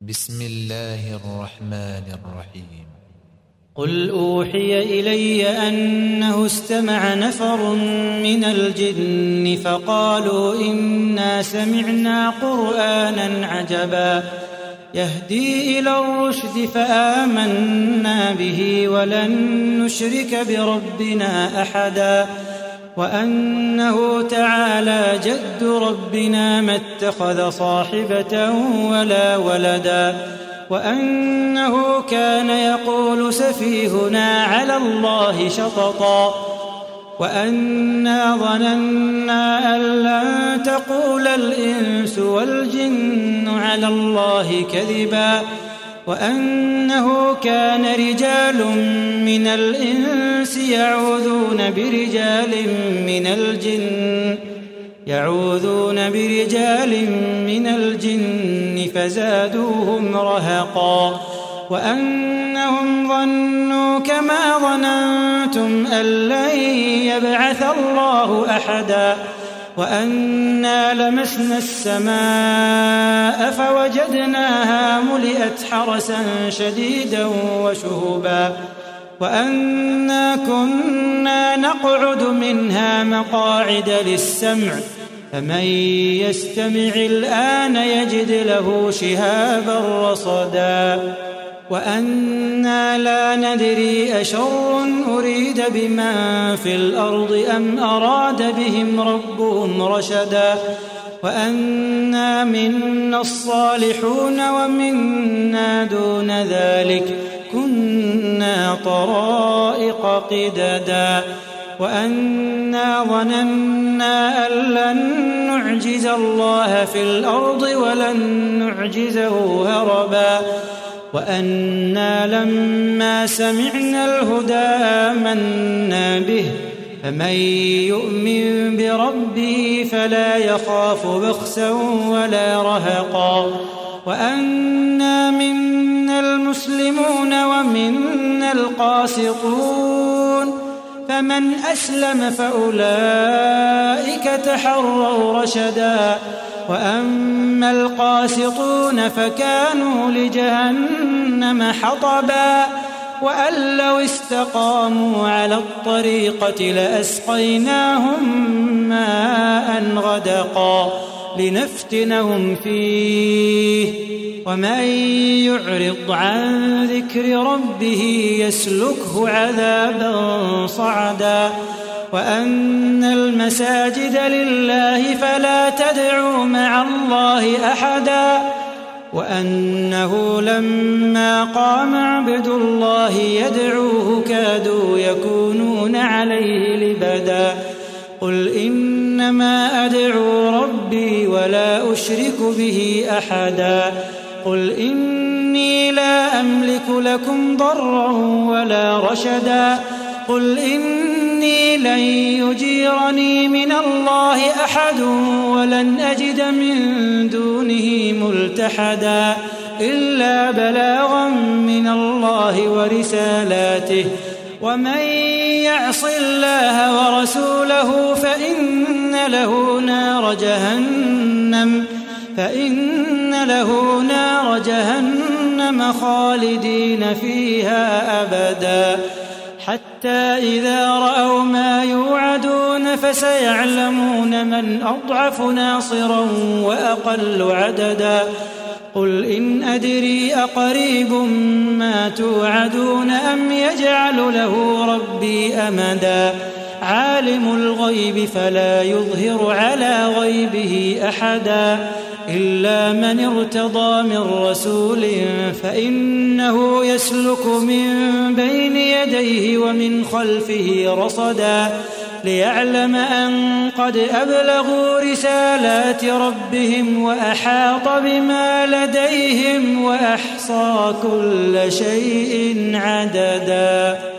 بسم الله الرحمن الرحيم. قل أوحي إلي أنه استمع نفر من الجن فقالوا إنا سمعنا قرآنا عجبا يهدي إلى الرشد فآمنا به ولن نشرك بربنا أحدا وأنه تعالى جد ربنا ما اتخذ صاحبة ولا ولدا وأنه كان يقول سفيهنا على الله شططا وأنا ظننا أن لن تقول الإنس والجن على الله كذبا وأنه كان رجال من الإنس يعوذون برجال من الجن فزادوهم رهقا وأنهم ظنوا كما ظننتم أن لن يبعث الله أحدا وأنا لمسنا السماء فوجدناها ملئت حرسا شديدا وشهبا وأنا كنا نقعد منها مقاعد للسمع فمن يستمع الآن يجد له شهابا رصدا وأنا لا ندري أشر أريد بمن في الأرض أم أراد بهم ربهم رشدا وأنا منا الصالحون ومنا دون ذلك كنا طرائق قددا وأنا ظننا أن لن نعجز الله في الأرض ولن نعجزه هربا وأنا لما سمعنا الهدى آمنا به فمن يؤمن بربه فلا يخاف بخسا ولا رهقا وأنا منا المسلمون ومنا القاسطون فمن أسلم فأولئك تحروا رشدا وأما القاسطون فكانوا لجهنم حطبا وأن لو استقاموا على الطريقة لأسقيناهم ماء غدقا لنفتنهم فيه ومن يعرض عن ذكر ربه يسلكه عذابا صعدا وأن المساجد لله فلا تدعوا مع الله أحدا وأنه لما قام عبد الله يدعوه كادوا يكونون عليه لبدا قل إنما أدعو ربي ولا أشرك به أحدا قل إني لا أملك لكم ضرا ولا رشدا قل إني لن يجيرني من الله أحد ولن أجد من دونه ملتحدا إلا بلاغا من الله ورسالاته ومن يعص الله ورسوله فإن له نار جهنم خالدين فيها أبدا حتى إذا رأوا ما يوعدون فسيعلمون من أضعف ناصرا وأقل عددا قل إن أدري أقريب ما توعدون أم يجعل له ربي أمدا عالم الغيب فلا يظهر على غيبه أحدا إلا من ارتضى من رسول فإنه يسلك من بين يديه ومن خلفه رصدا ليعلم أن قد أبلغوا رسالات ربهم وأحاط بما لديهم وأحصى كل شيء عددا.